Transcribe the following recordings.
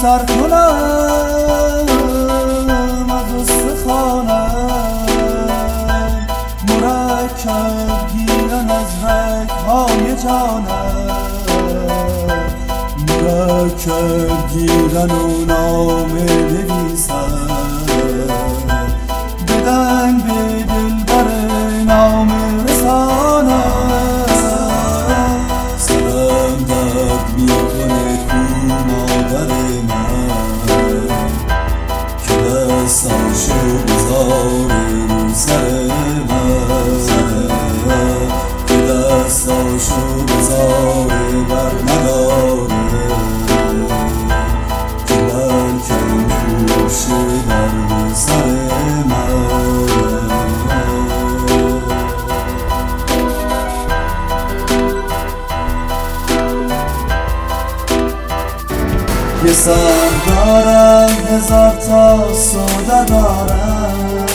سر کنم از استخوانم، مرکب گیرن از رگ‌های جانم، مرکب گیرن و نامه نویسن، بدن به دلبر نامه رسانم. سرم درد میکنه کو مادر من، که دستاشو بذاره رو سر من، که دستاشو بذاره بر نداره، که برکن خوشه درد سر من. یه سر دارم هزار تا سوده دارم،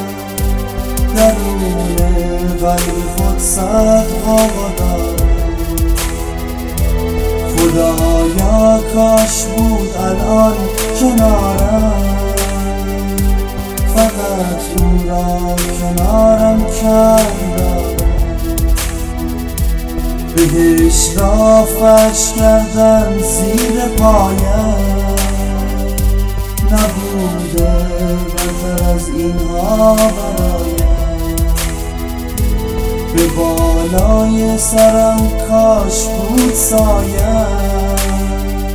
درونه ولی خود صد غاغا دارم. خدایا کاش بود الان کنارم، فقط او را کنارم کردم. بهش را فرش کردم زیر پایم، نبوده بهتر از اینها برایم. به بالای سرم کاش بود سایم،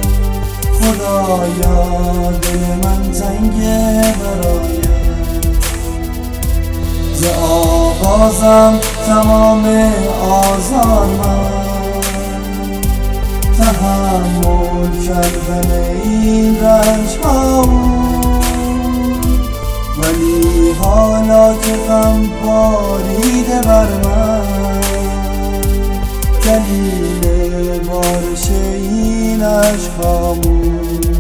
خدایا دل من تنگه برایم. ز آغازم تمام آزار من، تحمل کردن این رنج‌ها، ولی حالا که غم باریده بر من، دلیل بارش این عشقامون.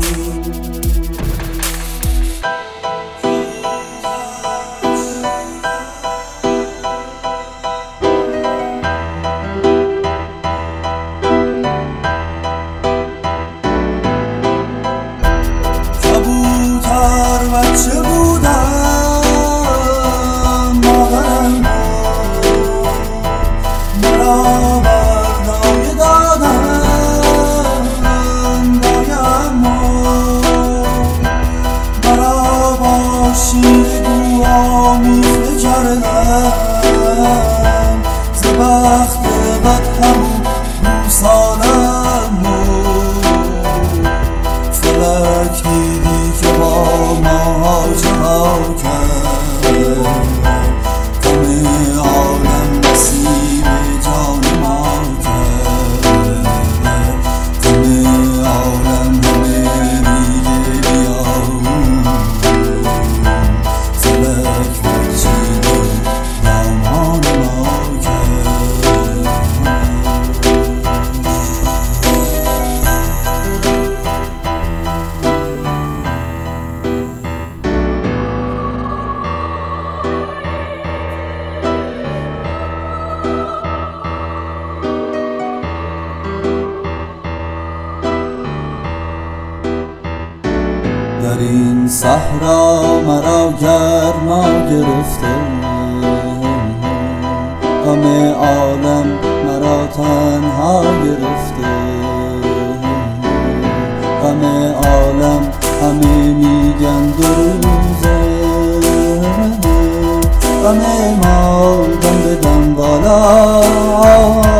بچه بودم مادرم مرا بردایه دادن، دایم مرا با شیرگو آمیخته کردن. ز بخت بد همون روسانم فلک دیدی که با ما جها کرد، غم عالم نصیب جان ما کرد، غم عالم همه میگه بیاون، فلک بخشید و دامان ما کرد. در این صحرا مرا گرما گرفته، غم عالم مرا تنها گرفته، غم عالم همه میگن دو روزه، غم ما دم به دم بالا